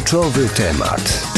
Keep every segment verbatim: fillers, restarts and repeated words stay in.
Kluczowy temat.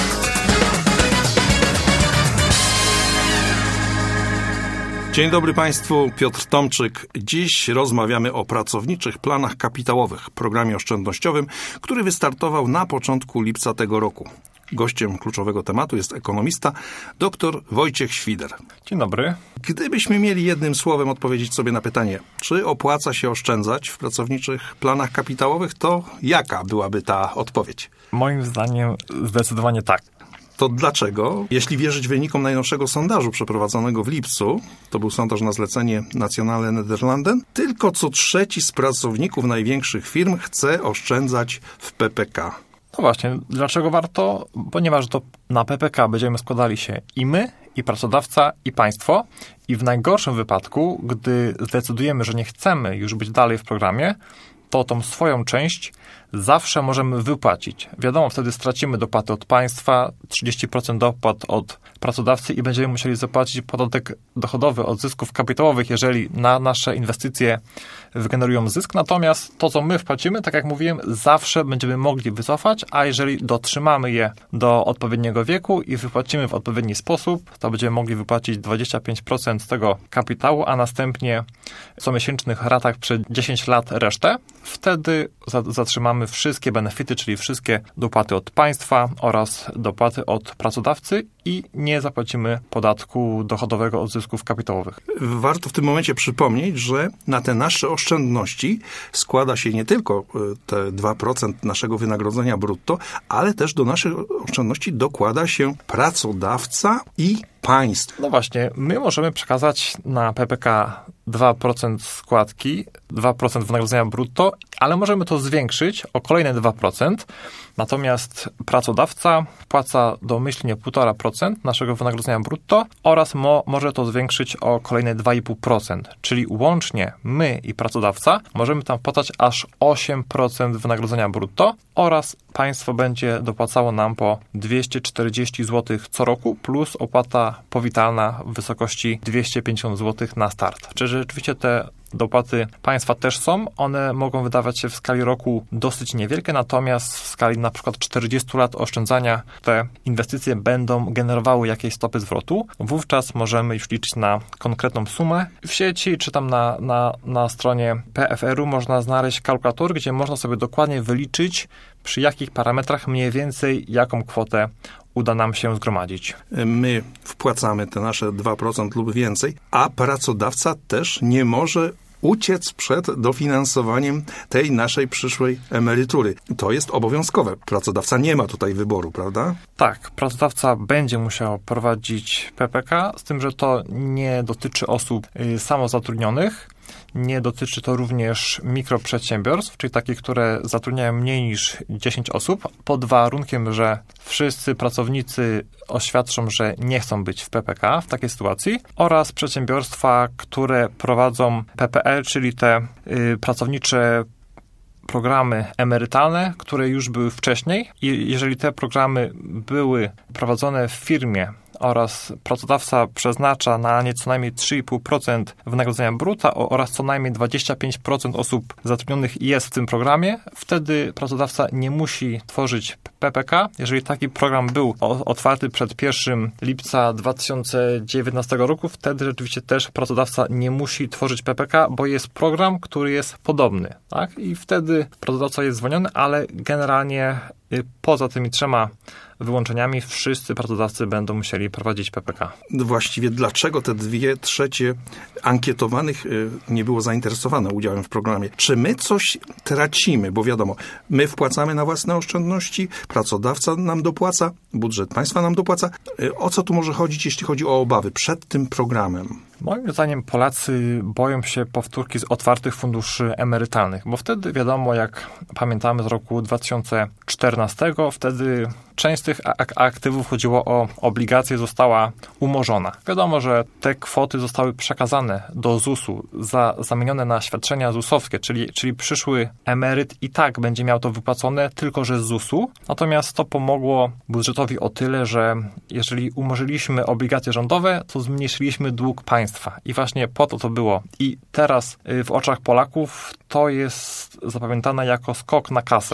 Dzień dobry Państwu, Piotr Tomczyk. Dziś rozmawiamy o pracowniczych planach kapitałowych, programie oszczędnościowym, który wystartował na początku lipca tego roku. Gościem kluczowego tematu jest ekonomista dr Wojciech Świder. Dzień dobry. Gdybyśmy mieli jednym słowem odpowiedzieć sobie na pytanie, czy opłaca się oszczędzać w pracowniczych planach kapitałowych, to jaka byłaby ta odpowiedź? Moim zdaniem zdecydowanie tak. To dlaczego? Jeśli wierzyć wynikom najnowszego sondażu przeprowadzonego w lipcu, to był sondaż na zlecenie Nationale Nederlanden, tylko co trzeci z pracowników największych firm chce oszczędzać w P P K. No właśnie, dlaczego warto? Ponieważ to na P P K będziemy składali się i my, i pracodawca, i państwo. I w najgorszym wypadku, gdy zdecydujemy, że nie chcemy już być dalej w programie, to tą swoją część zawsze możemy wypłacić. Wiadomo, wtedy stracimy dopłaty od państwa, trzydzieści procent dopłat od pracodawcy i będziemy musieli zapłacić podatek dochodowy od zysków kapitałowych, jeżeli na nasze inwestycje wygenerują zysk. Natomiast to, co my wpłacimy, tak jak mówiłem, zawsze będziemy mogli wycofać, a jeżeli dotrzymamy je do odpowiedniego wieku i wypłacimy w odpowiedni sposób, to będziemy mogli wypłacić dwadzieścia pięć procent z tego kapitału, a następnie w comiesięcznych ratach przez dziesięć lat resztę. Wtedy zatrzymamy wszystkie benefity, czyli wszystkie dopłaty od państwa oraz dopłaty od pracodawcy i nie zapłacimy podatku dochodowego od zysków kapitałowych. Warto w tym momencie przypomnieć, że na te nasze oszczędności składa się nie tylko te dwa procent naszego wynagrodzenia brutto, ale też do naszych oszczędności dokłada się pracodawca i państwo. No właśnie, my możemy przekazać na P P K dwa procent składki, dwa procent wynagrodzenia brutto, ale możemy to zwiększyć o kolejne dwa procent. Natomiast pracodawca wpłaca domyślnie półtora procent naszego wynagrodzenia brutto oraz mo, może to zwiększyć o kolejne dwa i pół procent. Czyli łącznie my i pracodawca możemy tam wpłacać aż osiem procent wynagrodzenia brutto oraz państwo będzie dopłacało nam po dwieście czterdzieści złotych co roku plus opłata powitalna w wysokości dwieście pięćdziesiąt złotych na start. Czyli rzeczywiście te dopłaty państwa też są. One mogą wydawać się w skali roku dosyć niewielkie, natomiast w skali na przykład czterdziestu lat oszczędzania te inwestycje będą generowały jakieś stopy zwrotu. Wówczas możemy już liczyć na konkretną sumę. W sieci czy tam na, na, na stronie P F R u można znaleźć kalkulator, gdzie można sobie dokładnie wyliczyć, przy jakich parametrach mniej więcej jaką kwotę uda nam się zgromadzić. My wpłacamy te nasze dwa procent lub więcej, a pracodawca też nie może uciec przed dofinansowaniem tej naszej przyszłej emerytury. To jest obowiązkowe. Pracodawca nie ma tutaj wyboru, prawda? Tak, pracodawca będzie musiał prowadzić P P K, z tym, że to nie dotyczy osób samozatrudnionych. Nie dotyczy to również mikroprzedsiębiorstw, czyli takich, które zatrudniają mniej niż dziesięć osób, pod warunkiem, że wszyscy pracownicy oświadczą, że nie chcą być w P P K w takiej sytuacji, oraz przedsiębiorstwa, które prowadzą P P E, czyli te y, pracownicze programy emerytalne, które już były wcześniej. I jeżeli te programy były prowadzone w firmie oraz pracodawca przeznacza na nie co najmniej trzy i pół procent wynagrodzenia brutto oraz co najmniej dwadzieścia pięć procent osób zatrudnionych jest w tym programie, wtedy pracodawca nie musi tworzyć P P K. Jeżeli taki program był otwarty przed pierwszego lipca dwa tysiące dziewiętnastego roku, wtedy rzeczywiście też pracodawca nie musi tworzyć P P K, bo jest program, który jest podobny. Tak? I wtedy pracodawca jest zwolniony, ale generalnie poza tymi trzema wyłączeniami wszyscy pracodawcy będą musieli prowadzić P P K. Właściwie dlaczego te dwie trzecie ankietowanych nie było zainteresowane udziałem w programie? Czy my coś tracimy? Bo wiadomo, my wpłacamy na własne oszczędności, pracodawca nam dopłaca, budżet państwa nam dopłaca. O co tu może chodzić, jeśli chodzi o obawy przed tym programem? Moim zdaniem Polacy boją się powtórki z otwartych funduszy emerytalnych, bo wtedy wiadomo, jak pamiętamy z roku dwa tysiące czternastego, wtedy część z tych aktywów chodziło o obligacje, została umorzona. Wiadomo, że te kwoty zostały przekazane do zusu, za, zamienione na świadczenia zusowskie, czyli, czyli przyszły emeryt i tak będzie miał to wypłacone, tylko że z zusu. Natomiast to pomogło budżetowi o tyle, że jeżeli umorzyliśmy obligacje rządowe, to zmniejszyliśmy dług państwa. I właśnie po to to było. I teraz w oczach Polaków to jest zapamiętane jako skok na kasę.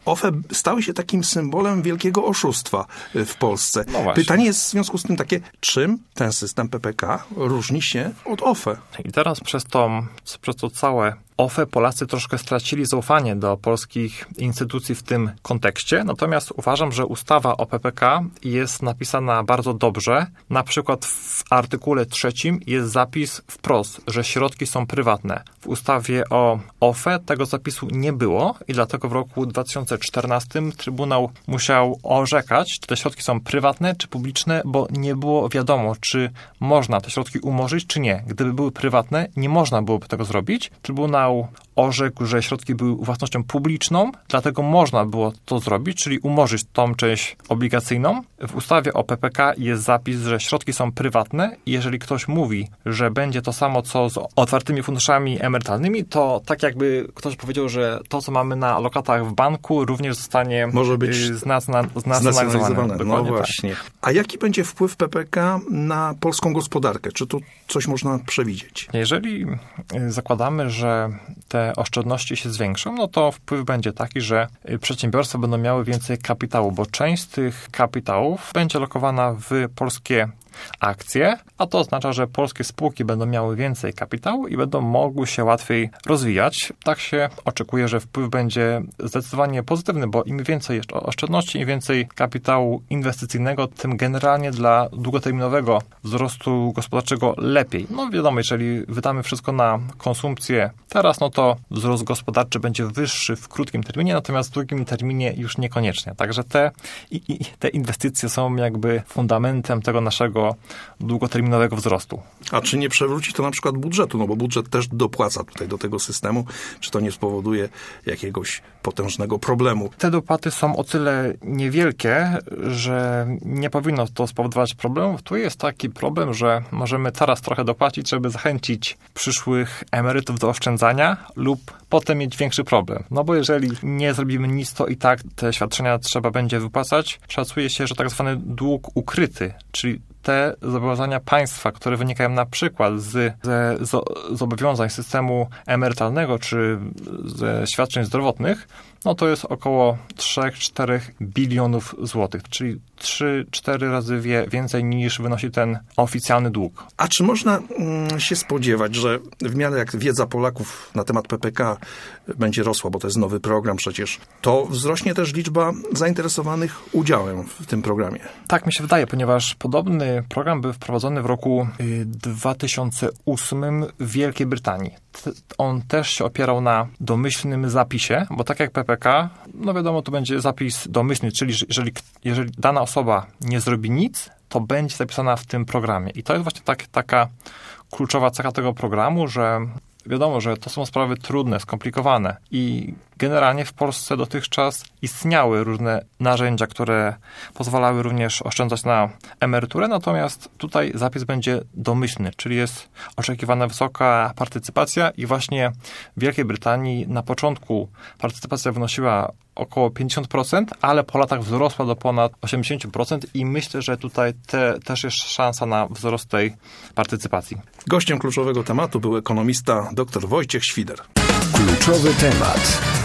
O F E stały się takim symbolem wielkiego oszustwa w Polsce. No Pytanie jest w związku z tym takie, czym ten system P P K różni się od O F E? I teraz przez to, przez to całe O F E Polacy troszkę stracili zaufanie do polskich instytucji w tym kontekście, natomiast uważam, że ustawa o P P K jest napisana bardzo dobrze. Na przykład w artykule trzecim jest zapis wprost, że środki są prywatne. W ustawie o O F E tego zapisu nie było i dlatego w roku dwa tysiące czternastym Trybunał musiał orzekać, czy te środki są prywatne, czy publiczne, bo nie było wiadomo, czy można te środki umorzyć, czy nie. Gdyby były prywatne, nie można byłoby tego zrobić. Trybunał orzekł, że środki były własnością publiczną, dlatego można było to zrobić, czyli umorzyć tą część obligacyjną. W ustawie o P P K jest zapis, że środki są prywatne i jeżeli ktoś mówi, że będzie to samo, co z otwartymi funduszami emerytalnymi, to tak jakby ktoś powiedział, że to, co mamy na lokatach w banku, również zostanie może być znacjonalizowane. No właśnie. Tak. A jaki będzie wpływ P P K na polską gospodarkę? Czy tu coś można przewidzieć? Jeżeli zakładamy, że te oszczędności się zwiększą, no to wpływ będzie taki, że przedsiębiorstwa będą miały więcej kapitału, bo część z tych kapitałów będzie lokowana w polskie akcje, a to oznacza, że polskie spółki będą miały więcej kapitału i będą mogły się łatwiej rozwijać. Tak się oczekuje, że wpływ będzie zdecydowanie pozytywny, bo im więcej oszczędności, im więcej kapitału inwestycyjnego, tym generalnie dla długoterminowego wzrostu gospodarczego lepiej. No wiadomo, jeżeli wydamy wszystko na konsumpcję teraz, no to wzrost gospodarczy będzie wyższy w krótkim terminie, natomiast w długim terminie już niekoniecznie. Także te, i, i, te inwestycje są jakby fundamentem tego naszego długoterminowego wzrostu. A czy nie przewróci to na przykład budżetu? No bo budżet też dopłaca tutaj do tego systemu. Czy to nie spowoduje jakiegoś potężnego problemu? Te dopłaty są o tyle niewielkie, że nie powinno to spowodować problemów. Tu jest taki problem, że możemy teraz trochę dopłacić, żeby zachęcić przyszłych emerytów do oszczędzania lub potem mieć większy problem. No bo jeżeli nie zrobimy nic, to i tak te świadczenia trzeba będzie wypłacać. Szacuje się, że tak zwany dług ukryty, czyli te zobowiązania państwa, które wynikają na przykład z, ze zobowiązań systemu emerytalnego czy ze świadczeń zdrowotnych, no to jest około trzy do czterech bilionów złotych, czyli trzy cztery razy wie, więcej niż wynosi ten oficjalny dług. A czy można mm, się spodziewać, że w miarę jak wiedza Polaków na temat P P K będzie rosła, bo to jest nowy program przecież, to wzrośnie też liczba zainteresowanych udziałem w tym programie? Tak mi się wydaje, ponieważ podobny program był wprowadzony w roku dwa tysiące ósmym w Wielkiej Brytanii. On też się opierał na domyślnym zapisie, bo tak jak P P K, no wiadomo, to będzie zapis domyślny, czyli jeżeli, jeżeli dana osoba nie zrobi nic, to będzie zapisana w tym programie. I to jest właśnie tak, taka kluczowa cecha tego programu, że wiadomo, że to są sprawy trudne, skomplikowane i generalnie w Polsce dotychczas istniały różne narzędzia, które pozwalały również oszczędzać na emeryturę, natomiast tutaj zapis będzie domyślny, czyli jest oczekiwana wysoka partycypacja i właśnie w Wielkiej Brytanii na początku partycypacja wynosiła około pięćdziesiąt procent, ale po latach wzrosła do ponad osiemdziesiąt procent i myślę, że tutaj te, też jest szansa na wzrost tej partycypacji. Gościem kluczowego tematu był ekonomista dr Wojciech Świder. Kluczowy temat.